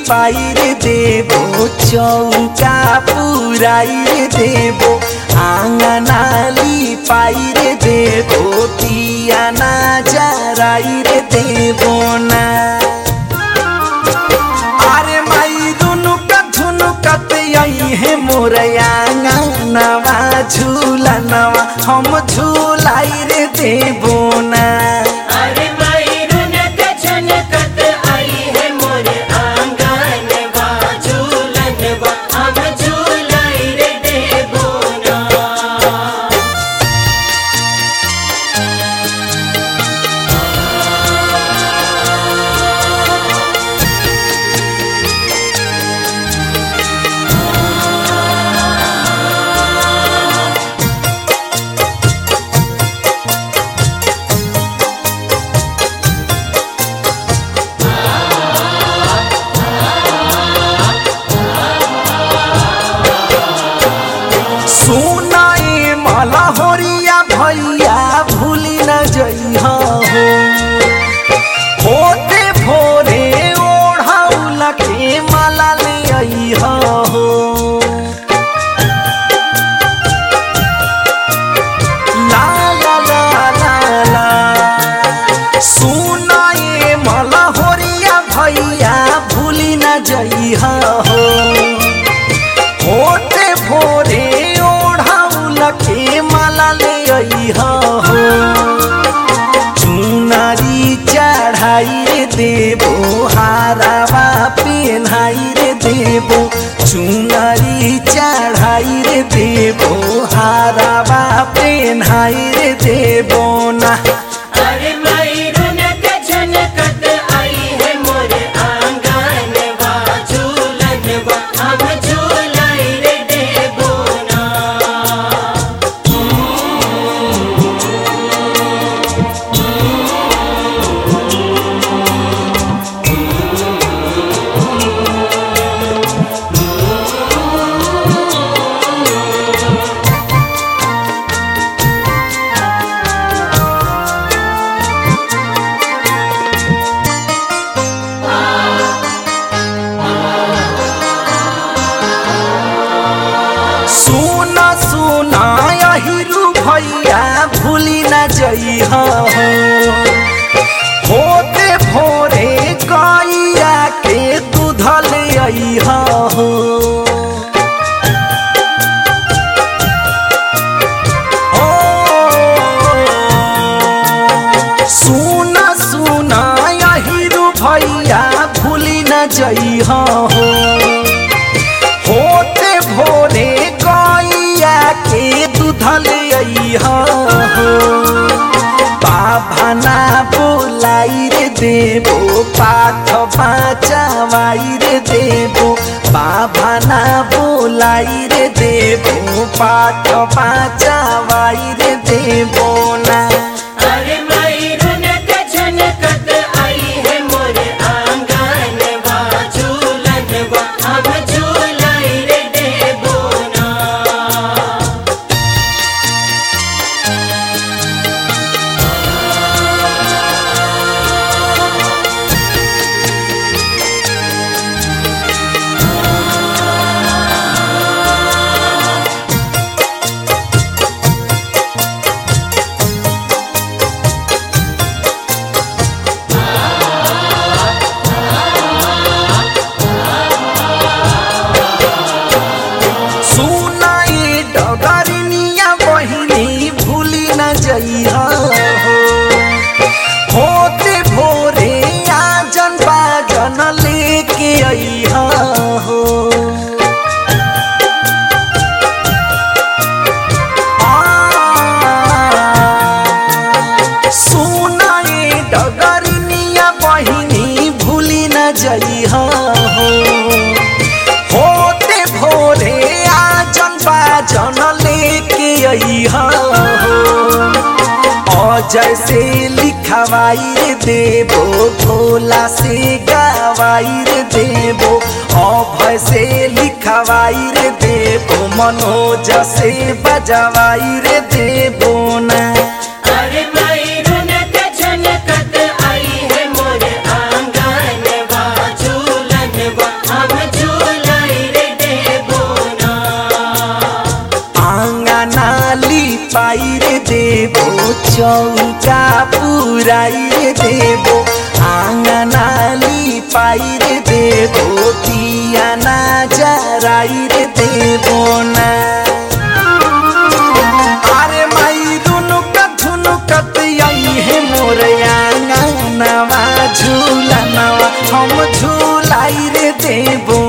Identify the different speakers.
Speaker 1: लिपाई रे देबो चौका पुराई रे देबो आंगना लिपाई रे देबो दिया ना जराई रे देबो ना। अरे माई धुनुकत आई है मोर आंगनवा झूलनवा हम झूलाई रे देबो ना। सुनाए माला होरिया भैया भूली न जइहा हो होते भोरे ओढ़ौला के माला ले अइहा हो। ला ला ला ला ला सुनाए माला होरिया भैया भूली न जइहा हो होते भोरे के माला ले अइहा हो। चुनरी चढ़ाई रे देबो हारावा पेन्हाई रे देबो चुनरी चढ़ाई रे देबो हारावा पेन्हाई रे देबो ना। सुना सुना हिरू भैया भूली न जइहा हो होते भोरे गैया के दूध ले अइहा हो। सुना सुना हिरू भैया भूली न जइहा हो होते भोरे गैया के दूध ले अइहा हो। बाबा ना बोलाई रे देबो पाठ बचावाई रे देबो बाबा ना बोलाई रे देबो पाठ बचावाई रे देबो ना। जइहा हो होते भोरे आजन बाजन लेके अइहा हो। सुनाए डगरनिया बहिनी भूली न जइहा हो होते भोरे आजन बाजन लेके अइहा हो। जैसे लिखवाई रे देबो भोला से गवाई रे देबो अभय से लिखवाई रे देबो मनोज से बजवाई रे देबो ना।
Speaker 2: अरे माई रुनक झनकत आई है मोर आंगन बा झूलन बा
Speaker 1: पुराई रे देबो आंगनाली पाई रे देबो दिया ना जराई रे देबो ना अरे माई रुनुकत आई है मोर आंगनवा झूलनवा हम झूलाई रे देबो